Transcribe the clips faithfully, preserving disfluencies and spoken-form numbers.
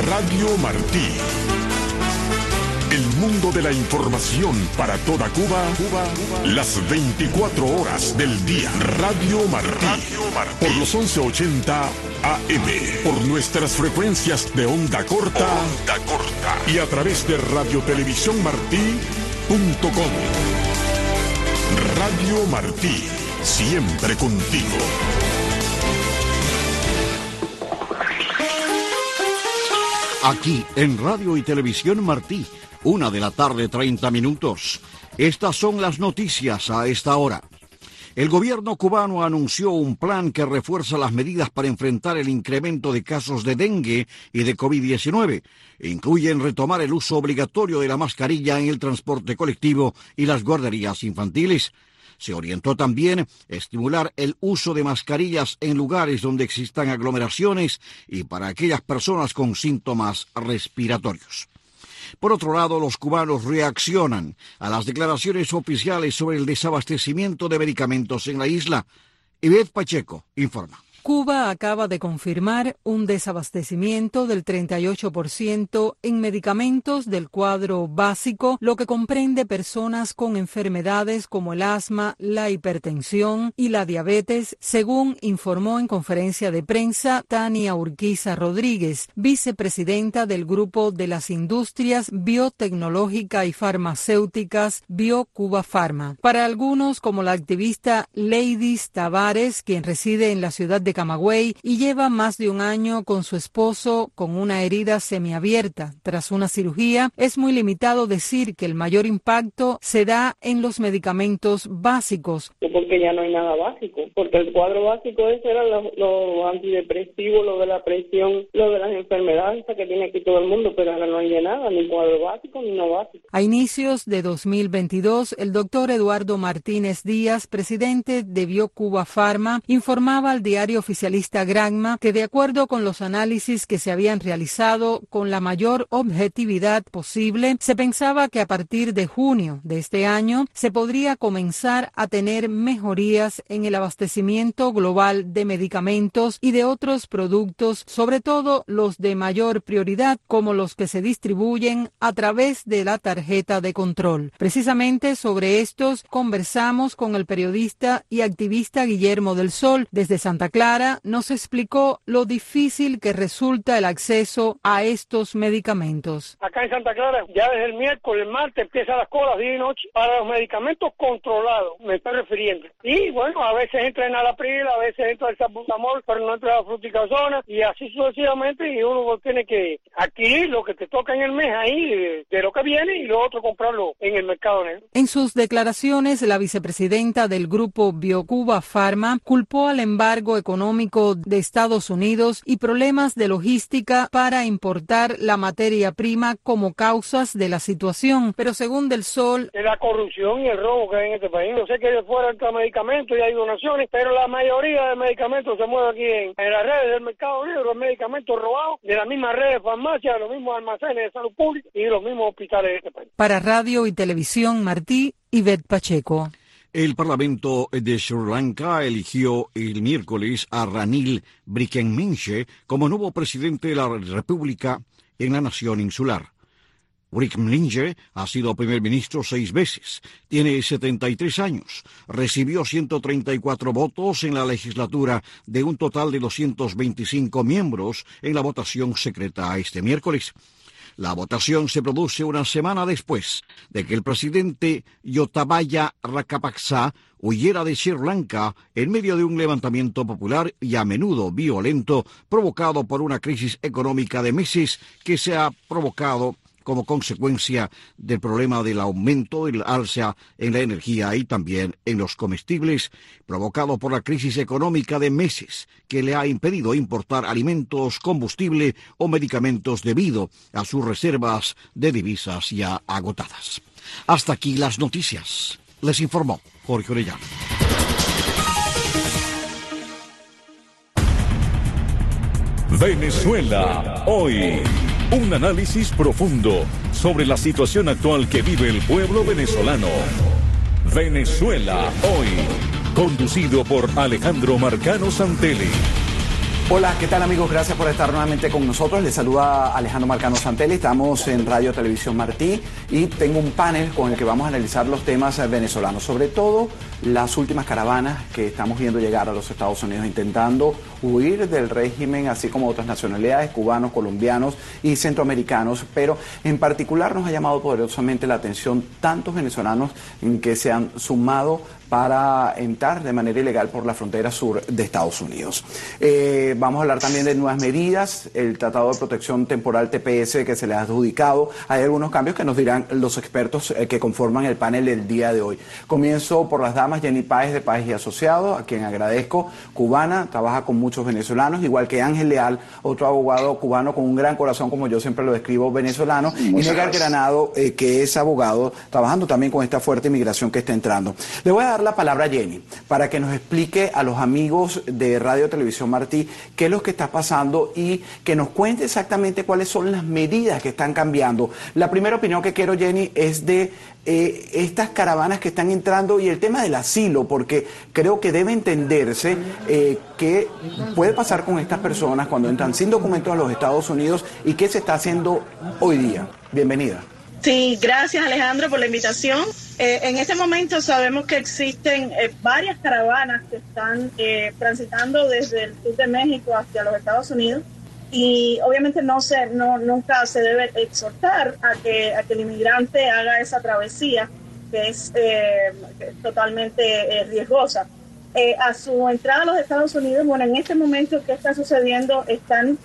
Radio Martí. El mundo de la información para toda Cuba, Cuba, Cuba, las veinticuatro horas del día. Radio Martí. Radio Martí. Por los once ochenta A M. Por nuestras frecuencias de onda corta. Onda corta. Y a través de radiotelevisión martí punto com. Radio Martí. Siempre contigo. Aquí en Radio y Televisión Martí, una de la tarde, treinta minutos. Estas son las noticias a esta hora. El gobierno cubano anunció un plan que refuerza las medidas para enfrentar el incremento de casos de dengue y de COVID diecinueve. Incluyen retomar el uso obligatorio de la mascarilla en el transporte colectivo y las guarderías infantiles. Se orientó también a estimular el uso de mascarillas en lugares donde existan aglomeraciones y para aquellas personas con síntomas respiratorios. Por otro lado, los cubanos reaccionan a las declaraciones oficiales sobre el desabastecimiento de medicamentos en la isla. Ivette Pacheco informa. Cuba acaba de confirmar un desabastecimiento del treinta y ocho por ciento en medicamentos del cuadro básico, lo que comprende personas con enfermedades como el asma, la hipertensión y la diabetes, según informó en conferencia de prensa Tania Urquiza Rodríguez, vicepresidenta del Grupo de las Industrias Biotecnológica y Farmacéuticas BioCuba Pharma. Para algunos, como la activista Leidis Tavares, quien reside en la ciudad de Camagüey y lleva más de un año con su esposo con una herida semiabierta tras una cirugía, es muy limitado decir que el mayor impacto se da en los medicamentos básicos. Porque ya no hay nada básico, porque el cuadro básico ese era los lo antidepresivos, lo de la presión, lo de las enfermedades que tiene aquí todo el mundo, pero ahora no hay de nada, ni cuadro básico ni no básico. A inicios de dos mil veintidós, el doctor Eduardo Martínez Díaz, presidente de BioCuba Pharma, informaba al diario oficialista Granma que de acuerdo con los análisis que se habían realizado con la mayor objetividad posible, se pensaba que a partir de junio de este año se podría comenzar a tener mejorías en el abastecimiento global de medicamentos y de otros productos, sobre todo los de mayor prioridad, como los que se distribuyen a través de la tarjeta de control. Precisamente sobre estos conversamos con el periodista y activista Guillermo del Sol desde Santa Clara. Nos explicó lo difícil que resulta el acceso a estos medicamentos. Acá en Santa Clara, ya desde el miércoles, el martes, empiezan las colas día y noche para los medicamentos controlados, me estoy refiriendo. Y bueno, a veces entra en Alapril, a veces entra el salbutamol, pero no entra la fluticasona, y así sucesivamente, y uno tiene que adquirir lo que te toca en el mes ahí, de, de lo que viene, y lo otro comprarlo en el mercado negro. En sus declaraciones, la vicepresidenta del grupo BioCuba Pharma culpó al embargo económico de Estados Unidos y problemas de logística para importar la materia prima como causas de la situación. Pero según Del Sol, la corrupción y el robo que hay en este país. Yo sé que de fuera entra medicamentos y hay donaciones, pero la mayoría de medicamentos se mueve aquí en, en las redes del mercado negro, el medicamento robado de la misma red de farmacia, de los mismos almacenes de salud pública y de los mismos hospitales de este país. Para Radio y Televisión Martí, Ivette Pacheco. El Parlamento de Sri Lanka eligió el miércoles a Ranil Wickremesinghe como nuevo presidente de la República en la nación insular. Wickremesinghe ha sido primer ministro seis veces, tiene setenta y tres años, recibió ciento treinta y cuatro votos en la legislatura de un total de doscientos veinticinco miembros en la votación secreta este miércoles. La votación se produce una semana después de que el presidente Gotabaya Rajapaksa huyera de Sri Lanka en medio de un levantamiento popular y a menudo violento provocado por una crisis económica de meses que se ha provocado como consecuencia del problema del aumento del alza en la energía y también en los comestibles, provocado por la crisis económica de meses que le ha impedido importar alimentos, combustible o medicamentos debido a sus reservas de divisas ya agotadas. Hasta aquí las noticias. Les informó Jorge Orellana. Venezuela hoy. Un análisis profundo sobre la situación actual que vive el pueblo venezolano. Venezuela hoy, conducido por Alejandro Marcano Santelli. Hola, ¿qué tal amigos? Gracias por estar nuevamente con nosotros. Les saluda Alejandro Marcano Santelli. Estamos en Radio Televisión Martí y tengo un panel con el que vamos a analizar los temas venezolanos, sobre todo las últimas caravanas que estamos viendo llegar a los Estados Unidos intentando huir del régimen, así como otras nacionalidades, cubanos, colombianos y centroamericanos, pero en particular nos ha llamado poderosamente la atención tantos venezolanos que se han sumado para entrar de manera ilegal por la frontera sur de Estados Unidos. Eh, vamos a hablar también de nuevas medidas, el Tratado de Protección Temporal T P S que se le ha adjudicado. Hay algunos cambios que nos dirán los expertos eh, que conforman el panel del día de hoy. Comienzo por las damas. Jenny Páez de Páez y Asociados, a quien agradezco, cubana, trabaja con muchos venezolanos, igual que Ángel Leal, otro abogado cubano con un gran corazón, como yo siempre lo describo, venezolano, y Negar Granado, eh, que es abogado, trabajando también con esta fuerte inmigración que está entrando. Le voy a dar la palabra a Jenny para que nos explique a los amigos de Radio Televisión Martí qué es lo que está pasando y que nos cuente exactamente cuáles son las medidas que están cambiando. La primera opinión que quiero, Jenny, es de eh, estas caravanas que están entrando y el tema del asilo, porque creo que debe entenderse eh, qué puede pasar con estas personas cuando entran sin documentos a los Estados Unidos y qué se está haciendo hoy día. Bienvenida. Sí, gracias Alejandro por la invitación. Eh, en este momento sabemos que existen eh, varias caravanas que están eh, transitando desde el sur de México hacia los Estados Unidos y obviamente no se, no, nunca se debe exhortar a que, a que el inmigrante haga esa travesía que es eh, totalmente eh, riesgosa. Eh, a su entrada a los Estados Unidos, bueno, en este momento, ¿qué está sucediendo? Están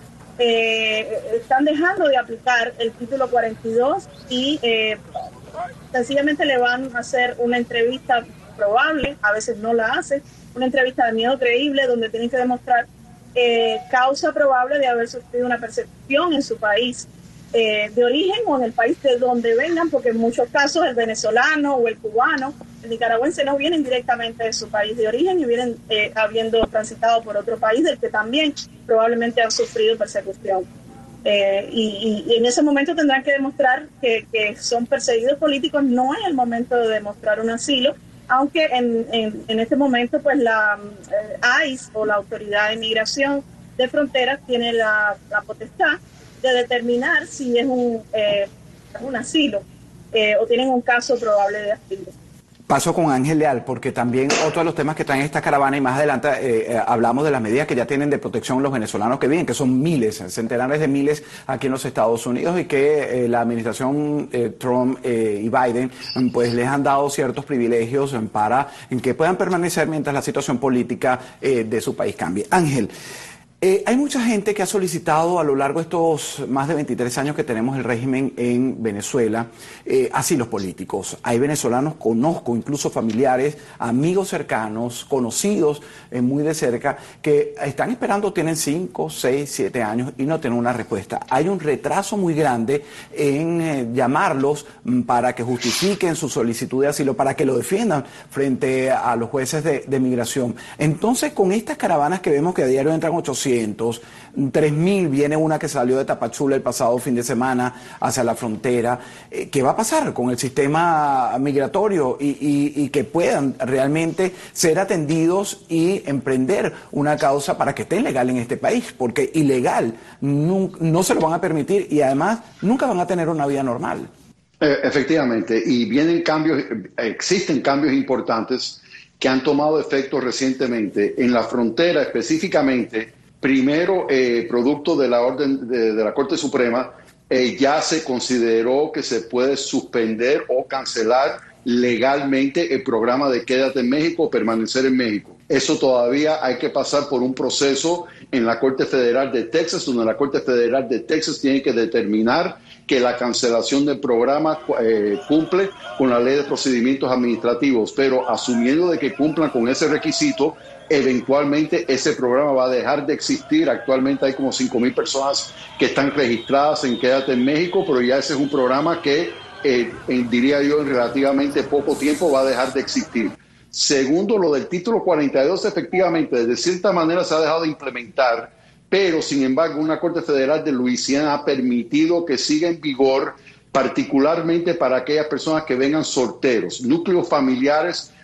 Eh, están dejando de aplicar el título cuarenta y dos y eh, sencillamente le van a hacer una entrevista probable, a veces no la hacen, una entrevista de miedo creíble donde tienen que demostrar eh, causa probable de haber sufrido una persecución en su país eh, de origen o en el país de donde vengan, porque en muchos casos el venezolano o el cubano, el nicaragüense no vienen directamente de su país de origen y vienen eh, habiendo transitado por otro país del que también probablemente han sufrido persecución. Eh, y, y en ese momento tendrán que demostrar que, que son perseguidos políticos. No es el momento de demostrar un asilo, aunque en, en, en este momento pues la eh, I C E o la Autoridad de Inmigración de Fronteras tiene la, la potestad de determinar si es un, eh, un asilo eh, o tienen un caso probable de asilo. Paso con Ángel Leal, porque también otro de los temas que traen esta caravana, y más adelante eh, eh, hablamos de las medidas que ya tienen de protección los venezolanos que viven, que son miles, centenares de miles aquí en los Estados Unidos, y que eh, la administración eh, Trump eh, y Biden pues les han dado ciertos privilegios para en que puedan permanecer mientras la situación política eh, de su país cambie. Ángel, Eh, hay mucha gente que ha solicitado a lo largo de estos más de veintitrés años que tenemos el régimen en Venezuela, eh, asilos políticos. Hay venezolanos, conozco incluso familiares, amigos cercanos, conocidos eh, muy de cerca, que están esperando, tienen cinco, seis, siete años y no tienen una respuesta. Hay un retraso muy grande en eh, llamarlos para que justifiquen su solicitud de asilo, para que lo defiendan frente a los jueces de, de migración. Entonces, con estas caravanas que vemos que a diario entran ochocientos, tres mil, viene una que salió de Tapachula el pasado fin de semana hacia la frontera. ¿Qué va a pasar con el sistema migratorio y, y, y que puedan realmente ser atendidos y emprender una causa para que estén legal en este país? Porque ilegal no, no se lo van a permitir y además nunca van a tener una vida normal. Efectivamente, y vienen cambios, existen cambios importantes que han tomado efecto recientemente en la frontera específicamente. Primero, eh, producto de la orden de, de la Corte Suprema, eh, ya se consideró que se puede suspender o cancelar legalmente el programa de Quédate en México o Permanecer en México. Eso todavía hay que pasar por un proceso en la Corte Federal de Texas, donde la Corte Federal de Texas tiene que determinar que la cancelación del programa eh, cumple con la Ley de Procedimientos Administrativos, pero asumiendo de que cumplan con ese requisito, eventualmente ese programa va a dejar de existir. Actualmente hay como cinco mil personas que están registradas en Quédate en México, pero ya ese es un programa que, eh, eh, diría yo, en relativamente poco tiempo va a dejar de existir. Segundo, lo del título cuarenta y dos, efectivamente, de cierta manera se ha dejado de implementar, pero sin embargo una Corte Federal de Luisiana ha permitido que siga en vigor, particularmente para aquellas personas que vengan solteros, núcleos familiares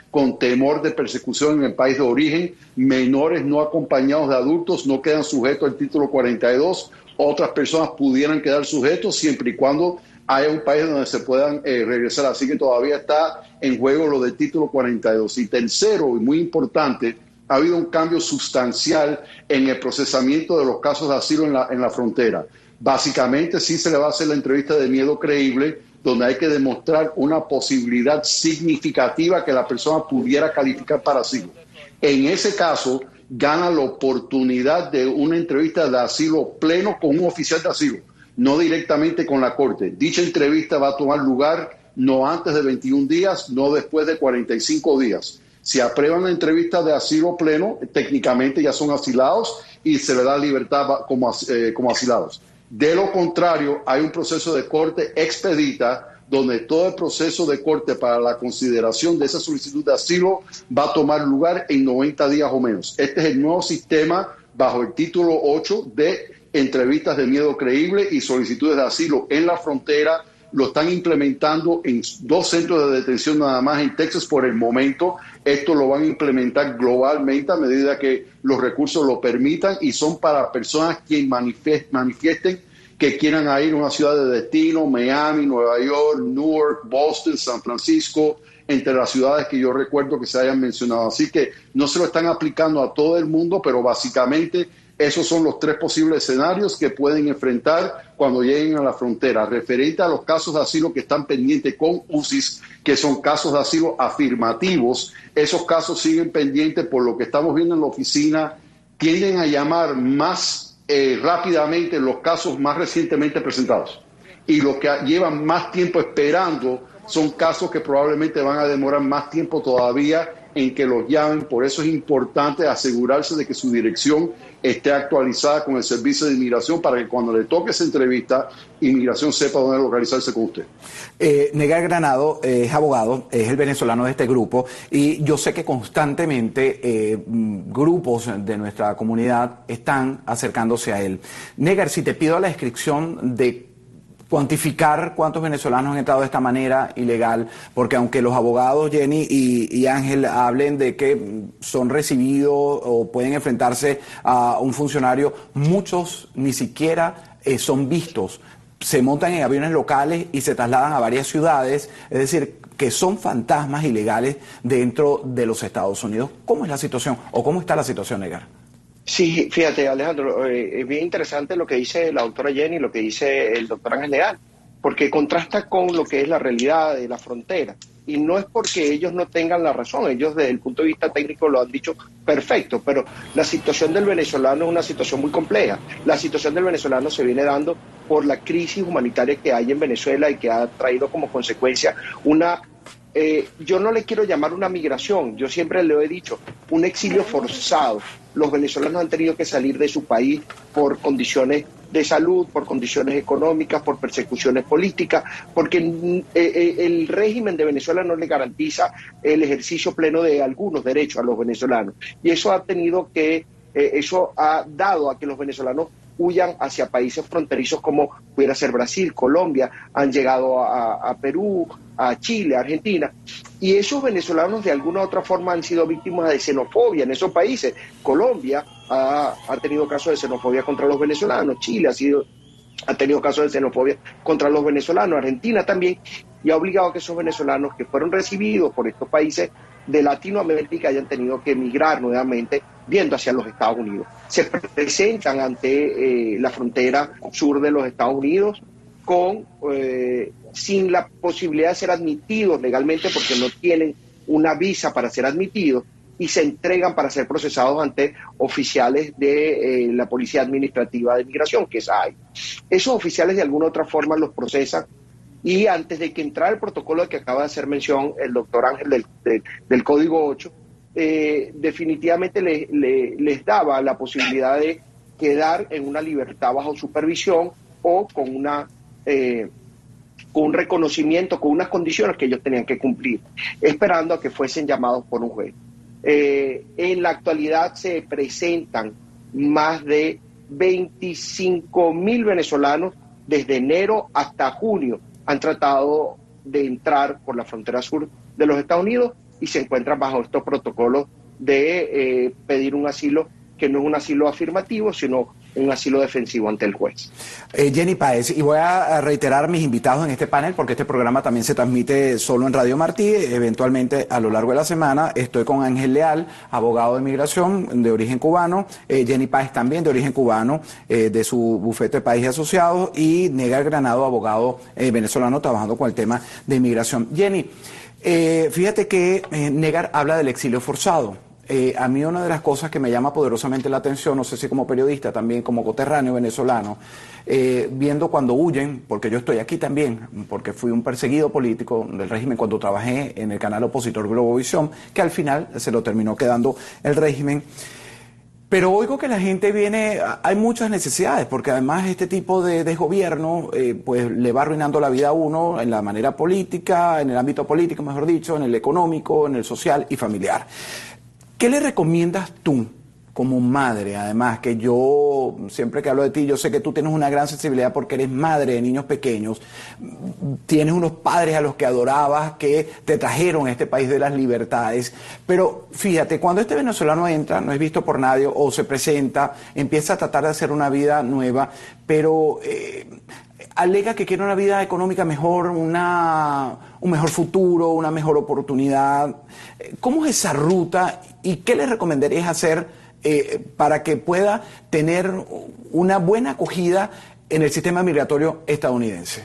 con temor de persecución en el país de origen. Menores no acompañados de adultos no quedan sujetos al título cuarenta y dos. Otras personas pudieran quedar sujetos siempre y cuando haya un país donde se puedan eh, regresar. Así que todavía está en juego lo del título cuarenta y dos. Y tercero, y muy importante, ha habido un cambio sustancial en el procesamiento de los casos de asilo en la, en la frontera. Básicamente, sí se le va a hacer la entrevista de miedo creíble, donde hay que demostrar una posibilidad significativa que la persona pudiera calificar para asilo. En ese caso, gana la oportunidad de una entrevista de asilo pleno con un oficial de asilo, no directamente con la corte. Dicha entrevista va a tomar lugar no antes de veintiún días, no después de cuarenta y cinco días. Si aprueban la entrevista de asilo pleno, técnicamente ya son asilados y se le da libertad como, eh, como asilados. De lo contrario, hay un proceso de corte expedita donde todo el proceso de corte para la consideración de esa solicitud de asilo va a tomar lugar en noventa días o menos. Este es el nuevo sistema bajo el título ocho de entrevistas de miedo creíble y solicitudes de asilo en la frontera. Lo están implementando en dos centros de detención nada más en Texas por el momento. Esto lo van a implementar globalmente a medida que los recursos lo permitan y son para personas que manifiesten que quieran ir a una ciudad de destino, Miami, Nueva York, Newark, Boston, San Francisco, entre las ciudades que yo recuerdo que se hayan mencionado. Así que no se lo están aplicando a todo el mundo, pero básicamente esos son los tres posibles escenarios que pueden enfrentar cuando lleguen a la frontera. Referente a los casos de asilo que están pendientes con U C I S, que son casos de asilo afirmativos, esos casos siguen pendientes por lo que estamos viendo en la oficina, tienden a llamar más eh, rápidamente los casos más recientemente presentados. Y los que llevan más tiempo esperando son casos que probablemente van a demorar más tiempo todavía en que los llamen. Por eso es importante asegurarse de que su dirección esté actualizada con el Servicio de Inmigración para que cuando le toque esa entrevista, Inmigración sepa dónde localizarse con usted. Eh, Negar Granado eh, es abogado, es el venezolano de este grupo, y yo sé que constantemente eh, grupos de nuestra comunidad están acercándose a él. Negar, si te pido la descripción de cuantificar cuántos venezolanos han entrado de esta manera ilegal, porque aunque los abogados Jenny y, y Ángel hablen de que son recibidos o pueden enfrentarse a un funcionario, muchos ni siquiera eh, son vistos. Se montan en aviones locales y se trasladan a varias ciudades, es decir, que son fantasmas ilegales dentro de los Estados Unidos. ¿Cómo es la situación o cómo está la situación, Negar? Sí, fíjate, Alejandro, eh, es bien interesante lo que dice la doctora Jenny y lo que dice el doctor Ángel Leal, porque contrasta con lo que es la realidad de la frontera. Y no es porque ellos no tengan la razón, ellos desde el punto de vista técnico lo han dicho perfecto, pero la situación del venezolano es una situación muy compleja. La situación del venezolano se viene dando por la crisis humanitaria que hay en Venezuela y que ha traído como consecuencia una... Eh, yo no le quiero llamar una migración, yo siempre le he dicho, un exilio forzado. Los venezolanos han tenido que salir de su país por condiciones de salud, por condiciones económicas, por persecuciones políticas, porque eh, eh, el régimen de Venezuela no le garantiza el ejercicio pleno de algunos derechos a los venezolanos. Y eso ha tenido que, eh, eso ha dado a que los venezolanos huyan hacia países fronterizos como pudiera ser Brasil, Colombia, han llegado a, a Perú, a Chile, a Argentina, y esos venezolanos de alguna u otra forma han sido víctimas de xenofobia en esos países. Colombia ha, ha tenido casos de xenofobia contra los venezolanos, Chile ha, sido, ha tenido casos de xenofobia contra los venezolanos, Argentina también, y ha obligado a que esos venezolanos que fueron recibidos por estos países de Latinoamérica hayan tenido que emigrar nuevamente viendo hacia los Estados Unidos. Se presentan ante eh, la frontera sur de los Estados Unidos con eh, sin la posibilidad de ser admitidos legalmente porque no tienen una visa para ser admitidos y se entregan para ser procesados ante oficiales de eh, la Policía Administrativa de Migración, que es A I. Esos oficiales de alguna u otra forma los procesan y antes de que entrara el protocolo de que acaba de hacer mención el doctor Ángel del, del, del Código ocho, eh, definitivamente le, le, les daba la posibilidad de quedar en una libertad bajo supervisión o con una eh, con un reconocimiento, con unas condiciones que ellos tenían que cumplir, esperando a que fuesen llamados por un juez. Eh, en la actualidad se presentan más de veinticinco mil venezolanos desde enero hasta junio han tratado de entrar por la frontera sur de los Estados Unidos y se encuentran bajo estos protocolos de eh, pedir un asilo que no es un asilo afirmativo, sino un asilo defensivo ante el juez. Eh, Jenny Páez, y voy a reiterar mis invitados en este panel porque este programa también se transmite solo en Radio Martí, eventualmente a lo largo de la semana. Estoy con Ángel Leal, abogado de migración de origen cubano, eh, Jenny Páez también de origen cubano, eh, de su bufete Páez y Asociados, y Negar Granado, abogado eh, venezolano trabajando con el tema de inmigración. Jenny, eh, fíjate que eh, Negar habla del exilio forzado. Eh, a mí una de las cosas que me llama poderosamente la atención, no sé si como periodista, también como coterráneo venezolano, eh, viendo cuando huyen, porque yo estoy aquí también, porque fui un perseguido político del régimen cuando trabajé en el canal opositor Globovisión, que al final se lo terminó quedando el régimen. Pero oigo que la gente viene, hay muchas necesidades, porque además este tipo de, de gobierno eh, pues le va arruinando la vida a uno en la manera política, en el ámbito político, mejor dicho, en el económico, en el social y familiar. ¿Qué le recomiendas tú como madre? Además, que yo, siempre que hablo de ti, yo sé que tú tienes una gran sensibilidad porque eres madre de niños pequeños, tienes unos padres a los que adorabas, que te trajeron a este país de las libertades, pero fíjate, cuando este venezolano entra, no es visto por nadie, o se presenta, empieza a tratar de hacer una vida nueva, pero eh, alega que quiere una vida económica mejor, una, un mejor futuro, una mejor oportunidad. ¿Cómo es esa ruta y qué le recomendarías hacer eh, para que pueda tener una buena acogida en el sistema migratorio estadounidense?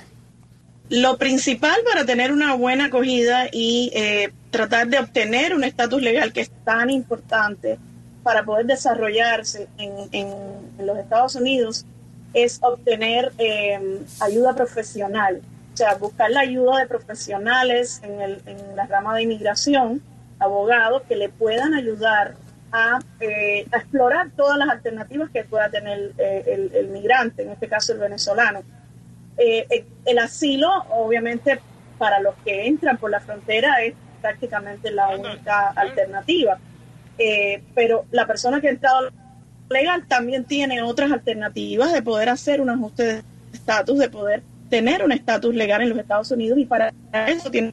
Lo principal para tener una buena acogida y eh, tratar de obtener un estatus legal que es tan importante para poder desarrollarse en, en, en los Estados Unidos es obtener eh, ayuda profesional, o sea, buscar la ayuda de profesionales en, el, en la rama de inmigración, abogados que le puedan ayudar a, eh, a explorar todas las alternativas que pueda tener eh, el, el migrante, en este caso el venezolano. Eh, el, el asilo, obviamente, para los que entran por la frontera es prácticamente la única alternativa, eh, pero la persona que ha entrado legal también tiene otras alternativas de poder hacer un ajuste de estatus, de poder tener un estatus legal en los Estados Unidos, y para eso tiene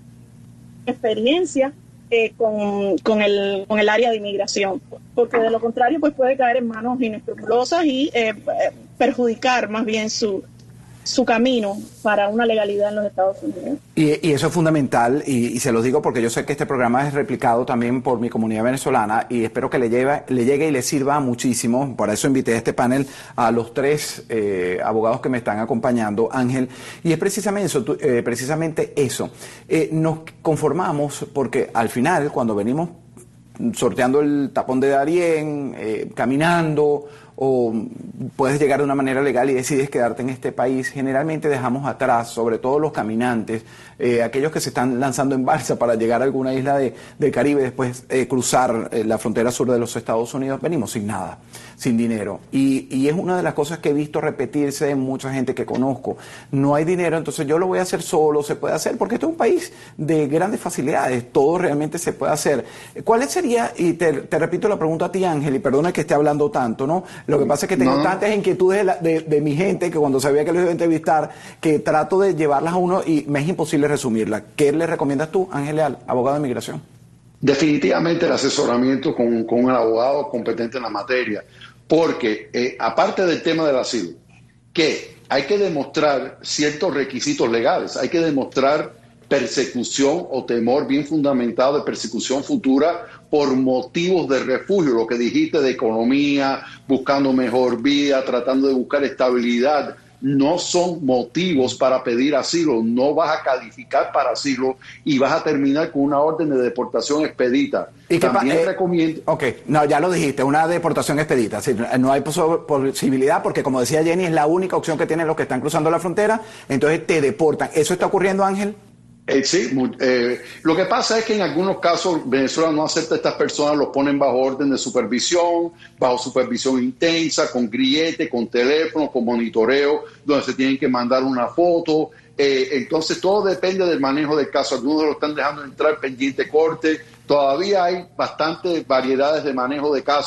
experiencia eh, con, con, el, con el área de inmigración, porque de lo contrario pues puede caer en manos inescrupulosas y eh, perjudicar más bien su su camino para una legalidad en los Estados Unidos. Y, y eso es fundamental, y, y se los digo porque yo sé que este programa es replicado también por mi comunidad venezolana y espero que le, lleve, le llegue y le sirva muchísimo. Por eso invité a este panel a los tres eh, abogados que me están acompañando, Ángel, y es precisamente eso, tú, eh, precisamente eso. Eh, nos conformamos porque al final, cuando venimos sorteando el tapón de Darién, eh, caminando, o puedes llegar de una manera legal y decides quedarte en este país, generalmente dejamos atrás, sobre todo los caminantes, eh, aquellos que se están lanzando en balsa para llegar a alguna isla de, del Caribe, después eh, cruzar eh, la frontera sur de los Estados Unidos, venimos sin nada, sin dinero. Y, y es una de las cosas que he visto repetirse en mucha gente que conozco. No hay dinero, entonces yo lo voy a hacer solo, se puede hacer, porque este es un país de grandes facilidades, todo realmente se puede hacer. ¿Cuál sería, y te, te repito la pregunta a ti, Ángel, y perdona que esté hablando tanto, ¿no? Lo que pasa es que tengo no. tantas inquietudes de, la, de, de mi gente que cuando sabía que los iba a entrevistar, que trato de llevarlas a uno y me es imposible resumirlas. ¿Qué le recomiendas tú, Ángel Leal, abogado de migración? Definitivamente el asesoramiento con, con un abogado competente en la materia, porque eh, aparte del tema del asilo, que hay que demostrar ciertos requisitos legales, hay que demostrar persecución o temor bien fundamentado de persecución futura por motivos de refugio, lo que dijiste de economía, buscando mejor vida, tratando de buscar estabilidad, no son motivos para pedir asilo, no vas a calificar para asilo y vas a terminar con una orden de deportación expedita. ¿Y También eh, recomiendo... Ok, no, ya lo dijiste, una deportación expedita, es decir, no hay posibilidad porque, como decía Jenny, es la única opción que tienen los que están cruzando la frontera, entonces te deportan. ¿Eso está ocurriendo, Ángel? Eh, sí, eh, lo que pasa es que en algunos casos Venezuela no acepta a estas personas, los ponen bajo orden de supervisión, bajo supervisión intensa, con grillete, con teléfono, con monitoreo, donde se tienen que mandar una foto. Eh, entonces todo depende del manejo del caso. Algunos lo están dejando entrar pendiente corte. Todavía hay bastantes variedades de manejo de casos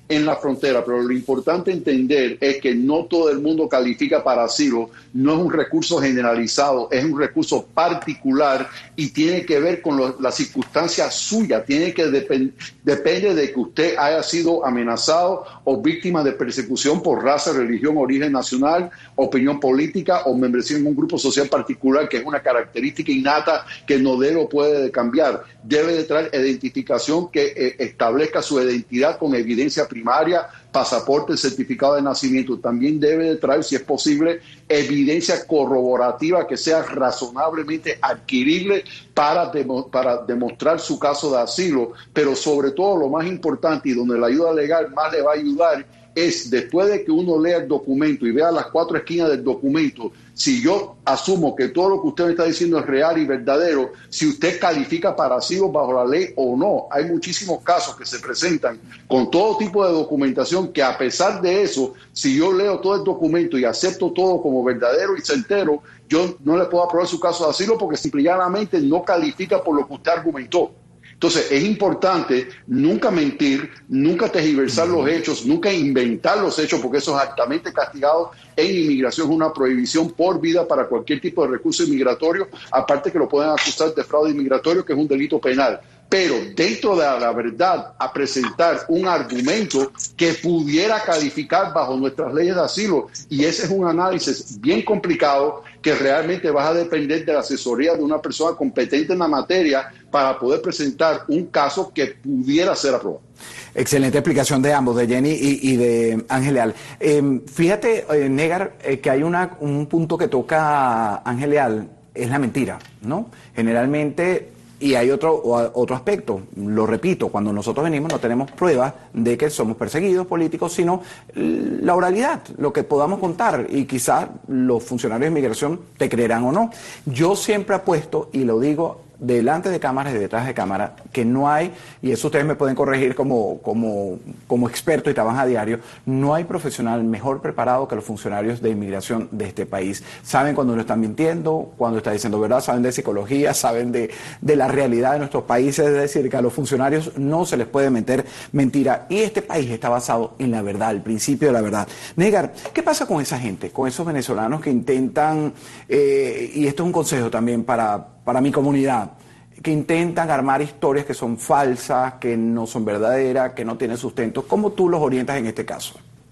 en la frontera, pero lo importante entender es que no todo el mundo califica para asilo, no es un recurso generalizado, es un recurso particular y tiene que ver con lo, la circunstancia suya, tiene que depend, depende de que usted haya sido amenazado o víctima de persecución por raza, religión, origen nacional, opinión política o membresía en un grupo social particular, que es una característica innata que no debe o puede cambiar. Debe de traer identificación que eh, establezca su identidad con evidencia primaria, pasaporte, certificado de nacimiento. También debe de traer, si es posible, evidencia corroborativa que sea razonablemente adquirible para, demo, para demostrar su caso de asilo, pero sobre todo lo más importante y donde la ayuda legal más le va a ayudar es después de que uno lea el documento y vea las cuatro esquinas del documento, si yo asumo que todo lo que usted me está diciendo es real y verdadero, si usted califica para asilo bajo la ley o no. Hay muchísimos casos que se presentan con todo tipo de documentación que a pesar de eso, si yo leo todo el documento y acepto todo como verdadero y certero, yo no le puedo aprobar su caso de asilo porque simplemente no califica por lo que usted argumentó. Entonces, es importante nunca mentir, nunca tergiversar los hechos, nunca inventar los hechos, porque eso es altamente castigado en inmigración, es una prohibición por vida para cualquier tipo de recurso inmigratorio, aparte que lo pueden acusar de fraude inmigratorio, que es un delito penal. Pero dentro de la verdad, a presentar un argumento que pudiera calificar bajo nuestras leyes de asilo, y ese es un análisis bien complicado que realmente vas a depender de la asesoría de una persona competente en la materia para poder presentar un caso que pudiera ser aprobado. Excelente explicación de ambos, de Jenny y, y de Ángel Leal. Eh, fíjate, eh, Negar, eh, que hay una, un punto que toca Ángel Leal, es la mentira, ¿no? Generalmente... Y hay otro, otro aspecto, lo repito, cuando nosotros venimos no tenemos pruebas de que somos perseguidos políticos, sino la oralidad, lo que podamos contar, y quizás los funcionarios de inmigración te creerán o no. Yo siempre apuesto, y lo digo delante de cámaras y detrás de cámaras, que no hay, y eso ustedes me pueden corregir como, como, como experto y trabajan a diario, no hay profesional mejor preparado que los funcionarios de inmigración de este país. Saben cuando uno está mintiendo, cuando está diciendo verdad, saben de psicología, saben de, de la realidad de nuestros países, es decir, que a los funcionarios no se les puede meter mentira, y este país está basado en la verdad, el principio de la verdad. Negar, ¿qué pasa con esa gente, con esos venezolanos que intentan, eh, y esto es un consejo también para para mi comunidad, que intentan armar historias que son falsas, que no son verdaderas, que no tienen sustento? ¿Cómo tú los orientas en este caso?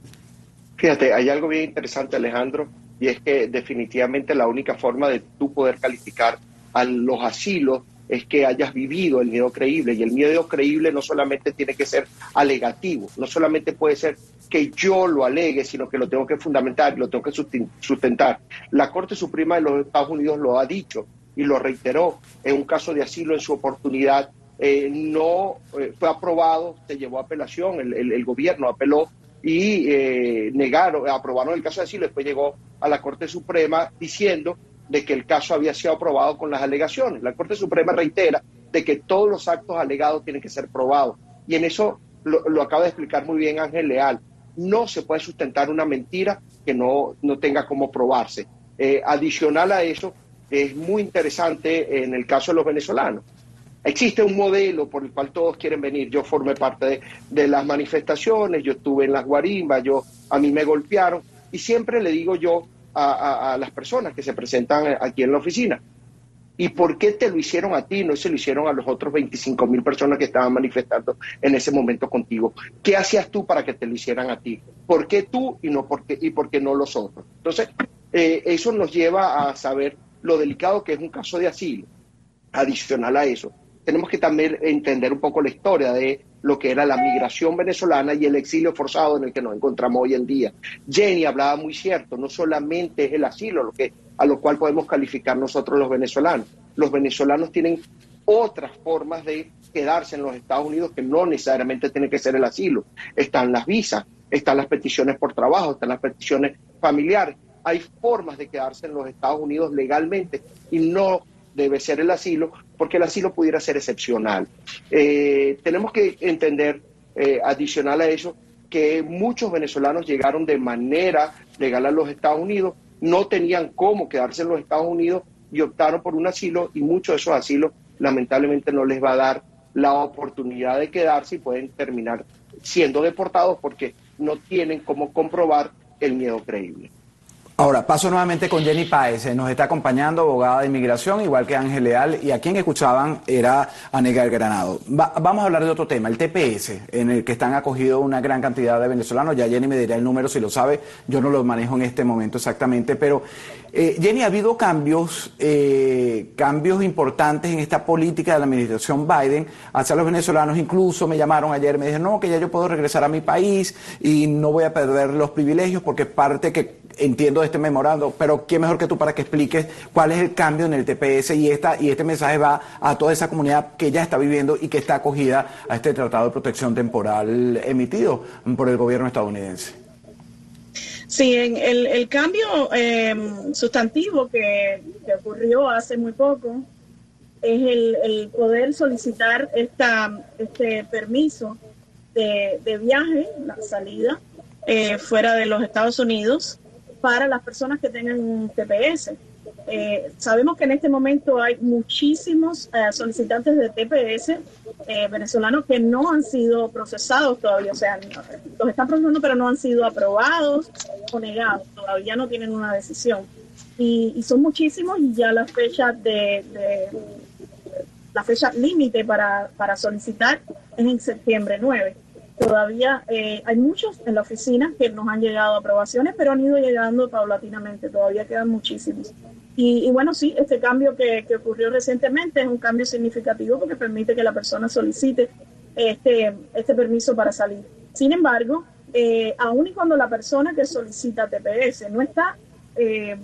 Fíjate, hay algo bien interesante, Alejandro, y es que definitivamente la única forma de tú poder calificar a los asilos es que hayas vivido el miedo creíble, y el miedo creíble no solamente tiene que ser alegativo, no solamente puede ser que yo lo alegue, sino que lo tengo que fundamentar, lo tengo que sustentar. La Corte Suprema de los Estados Unidos lo ha dicho y lo reiteró en un caso de asilo en su oportunidad, eh, no eh, fue aprobado, se llevó a apelación, el, el, el gobierno apeló y eh, negaron, aprobaron el caso de asilo, después llegó a la Corte Suprema diciendo de que el caso había sido aprobado con las alegaciones. La Corte Suprema reitera de que todos los actos alegados tienen que ser probados, y en eso lo, lo acaba de explicar muy bien Ángel Leal. No se puede sustentar una mentira que no, no tenga cómo probarse. Eh, adicional a eso, es muy interesante en el caso de los venezolanos. Existe un modelo por el cual todos quieren venir. Yo formé parte de, de las manifestaciones, yo estuve en las guarimbas, yo, a mí me golpearon, y siempre le digo yo a, a, a las personas que se presentan aquí en la oficina, ¿y por qué te lo hicieron a ti? No se lo hicieron a los otros veinticinco mil personas que estaban manifestando en ese momento contigo. ¿Qué hacías tú para que te lo hicieran a ti? ¿Por qué tú y, no por qué, y por qué no los otros? Entonces, eh, eso nos lleva a saber lo delicado que es un caso de asilo. Adicional a eso, tenemos que también entender un poco la historia de lo que era la migración venezolana y el exilio forzado en el que nos encontramos hoy en día. Jenny hablaba muy cierto, no solamente es el asilo lo que, a lo cual podemos calificar nosotros los venezolanos. Los venezolanos tienen otras formas de quedarse en los Estados Unidos que no necesariamente tiene que ser el asilo. Están las visas, están las peticiones por trabajo, están las peticiones familiares. Hay formas de quedarse en los Estados Unidos legalmente y no debe ser el asilo, porque el asilo pudiera ser excepcional. Eh, tenemos que entender, eh, adicional a eso, que muchos venezolanos llegaron de manera legal a los Estados Unidos, no tenían cómo quedarse en los Estados Unidos y optaron por un asilo, y muchos de esos asilos lamentablemente no les va a dar la oportunidad de quedarse y pueden terminar siendo deportados porque no tienen cómo comprobar el miedo creíble. Ahora, paso nuevamente con Jenny Páez, nos está acompañando, abogada de inmigración, igual que Ángel Leal, y a quien escuchaban era Anegar Granado. Va, vamos a hablar de otro tema, el T P S, en el que están acogidos una gran cantidad de venezolanos. Ya Jenny me dirá el número si lo sabe, yo no lo manejo en este momento exactamente, pero eh, Jenny, ha habido cambios, eh, cambios importantes en esta política de la administración Biden hacia los venezolanos. Incluso me llamaron ayer, me dijeron, no, que ya yo puedo regresar a mi país y no voy a perder los privilegios porque parte que entiendo de este memorando, pero ¿quién mejor que tú para que expliques cuál es el cambio en el T P S? Y esta y este mensaje va a toda esa comunidad que ya está viviendo y que está acogida a este Tratado de Protección Temporal emitido por el gobierno estadounidense. Sí, en el, el cambio eh, sustantivo que, que ocurrió hace muy poco es el, el poder solicitar esta, este permiso de, de viaje, la salida eh, fuera de los Estados Unidos, para las personas que tengan un T P S. Eh, sabemos que en este momento hay muchísimos eh, solicitantes de T P S eh, venezolanos que no han sido procesados todavía, o sea, no, los están procesando pero no han sido aprobados o negados, todavía no tienen una decisión. Y, y son muchísimos y ya la fecha de, de la fecha límite para, para solicitar es en septiembre nueve. Todavía eh, hay muchos en la oficina que nos han llegado aprobaciones, pero han ido llegando paulatinamente, todavía quedan muchísimos. Y, y bueno, sí, este cambio que, que ocurrió recientemente es un cambio significativo porque permite que la persona solicite este, este permiso para salir. Sin embargo, eh, aun y cuando la persona que solicita T P S no está, eh,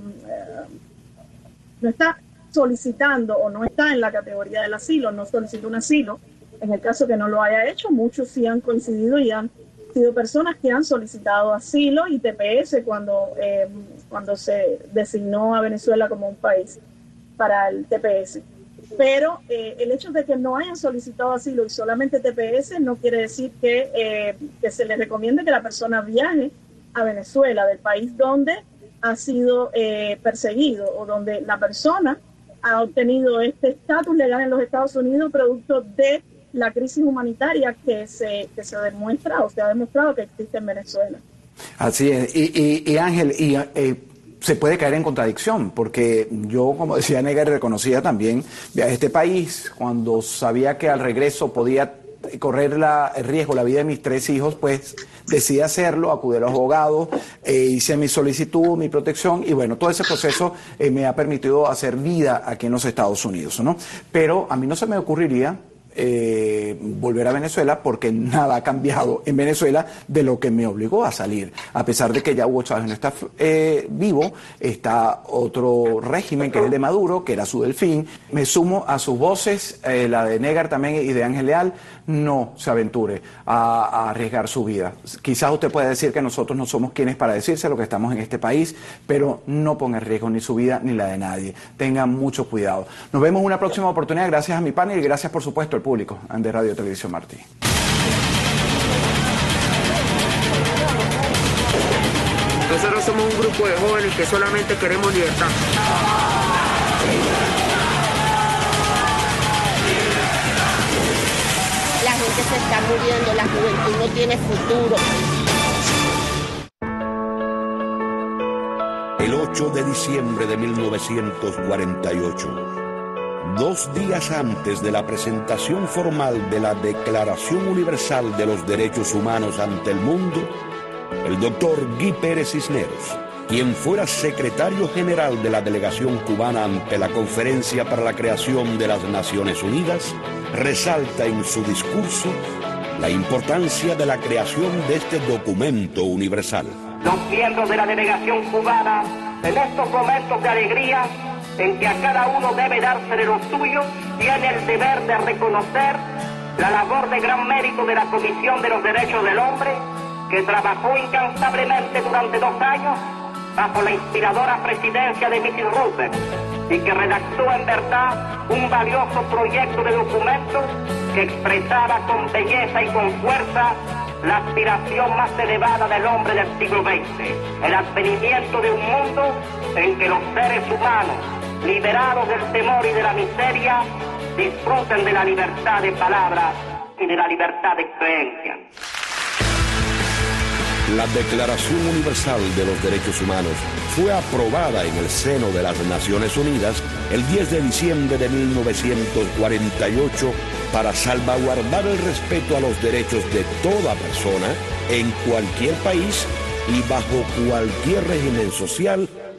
no está solicitando o no está en la categoría del asilo, no solicita un asilo, en el caso que no lo haya hecho, muchos sí han coincidido y han sido personas que han solicitado asilo y T P S cuando, eh, cuando se designó a Venezuela como un país para el T P S. Pero eh, el hecho de que no hayan solicitado asilo y solamente T P S no quiere decir que, eh, que se les recomiende que la persona viaje a Venezuela, del país donde ha sido eh, perseguido o donde la persona ha obtenido este estatus legal en los Estados Unidos producto de la crisis humanitaria que se, que se demuestra o se ha demostrado que existe en Venezuela. Así es. Y, y, y Ángel, y, eh, se puede caer en contradicción, porque yo, como decía Negar, reconocía también a este país, cuando sabía que al regreso podía correr la, el riesgo, la vida de mis tres hijos, pues decidí hacerlo, acudí a los abogados, eh, hice mi solicitud, mi protección, y bueno, todo ese proceso eh, me ha permitido hacer vida aquí en los Estados Unidos, ¿no? Pero a mí no se me ocurriría Eh, volver a Venezuela porque nada ha cambiado en Venezuela de lo que me obligó a salir, a pesar de que ya Hugo Chávez no está eh, vivo, está otro régimen que es el de Maduro, que era su delfín. Me sumo a sus voces, eh, la de Negar también y de Ángel Leal, no se aventure a, a arriesgar su vida. Quizás usted pueda decir que nosotros no somos quienes para decírselo, que estamos en este país, pero no ponga en riesgo ni su vida ni la de nadie. Tengan mucho cuidado. Nos vemos en una próxima oportunidad. Gracias a mi panel y gracias por supuesto al público de Radio Televisión Martí. Nosotros somos un grupo de jóvenes que solamente queremos libertad. La gente se está muriendo, la juventud no tiene futuro. El ocho de diciembre de mil novecientos cuarenta y ocho, dos días antes de la presentación formal de la Declaración Universal de los Derechos Humanos ante el mundo, el doctor Guy Pérez Cisneros, quien fuera secretario general de la delegación cubana ante la Conferencia para la Creación de las Naciones Unidas, resalta en su discurso la importancia de la creación de este documento universal. Los miembros de la delegación cubana, en estos momentos de alegría, en que a cada uno debe dársele lo suyo, tiene el deber de reconocer la labor de gran mérito de la Comisión de los Derechos del Hombre, que trabajó incansablemente durante dos años bajo la inspiradora presidencia de missus Roosevelt y que redactó en verdad un valioso proyecto de documento que expresaba con belleza y con fuerza la aspiración más elevada del hombre del siglo veinte, el advenimiento de un mundo en que los seres humanos, liberados del temor y de la miseria, disfruten de la libertad de palabra y de la libertad de creencia. La Declaración Universal de los Derechos Humanos fue aprobada en el seno de las Naciones Unidas el diez de diciembre de mil novecientos cuarenta y ocho para salvaguardar el respeto a los derechos de toda persona en cualquier país y bajo cualquier régimen social